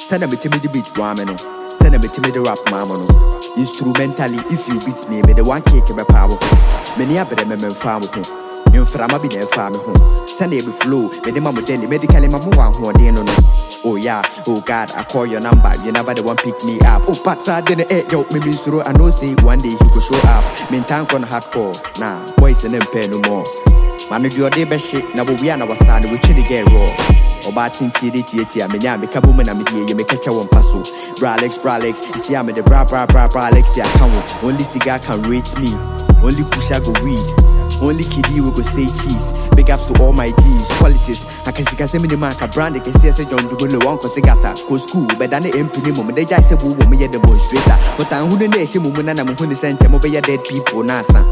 Send a me the beat wameno. Send a me the rap mamano. Instrumentally, if you beat me the one cake in my power. Many of them men farm home. You from a bit of farm home. Send a flow, me the mamma daily medically mamma who are no. Oh yeah, oh God, I call your number, you never the one pick me up. Oh, but I didn't yo, me mean through, I know say one day he could show up. Mean tank on hardcore, nah, boys and them pay no more. Man, do your day best shit, now we are our son, we chili get raw. Or batting TDT, I mean, yeah, make a woman, I'm here, you make catch a one passo. Bralex, you see, I'm the Bralex, yeah, come only cigar can rate me, only push I go weed. Only kiddie will go say cheese. Big ups to all my G's, qualities. I can see a man, a brand, they can see a John Dugo, one Cosigata, go school, but then the MP moment, they just say, woman, the demonstrator. But I'm who the nation woman and I'm who the center, over your dead people, NASA,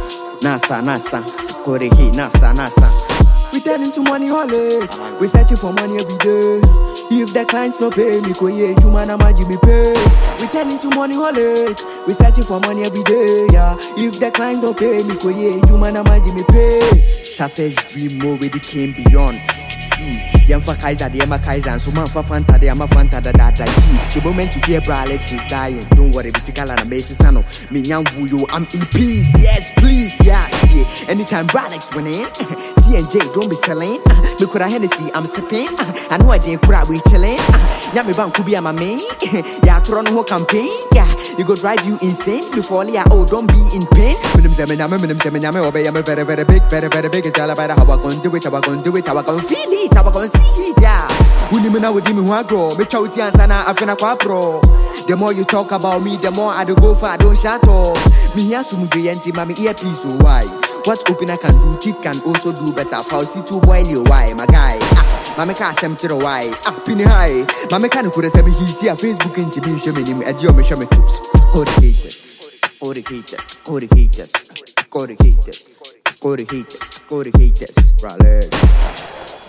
Corey, NASA. We turning to money holiday. We searching for money every day. If the clients no pay me, go yeah, you man, I'm me pay. We turning to money holiday. We searching for money every day, yeah. If the clients don't pay me, go yeah, you man, I'm me pay. Shattered dream more with the came beyond. See, the for Kaiser, the Emma Kaiser, and so man for Fanta, the Emma Fanta that the moment to hear Bralex is dying. Don't worry, Bitikala and Mason Sano. Me young Vuyo, I'm in peace, yes, please, yeah. Anytime Bralex went in, T&J, don't be selling. Look what I Hennessy, I'm sipping. I know I didn't cry, we chilling. Yami Bank could be a main. Yeah, Toronto campaign. Yeah, you go drive you insane before yeah, oh, don't be in pain. I'm very, very big. It's all about how I gonna do it, how I gonna feel it, how I gonna see it, yeah. Women now with me who I grow, make out the answer now, I've been a pro. The more you talk about me, the more I do go for, I don't shut up. Me here, some empty, mommy earpiece, so why? What open I can do, teeth can also do better. Fauci to boil your why, my guy. Mama can't send to the why. Pin high. Mama can't put a semi heat here. Facebook into me, show me at your mission. All the haters. Bralex.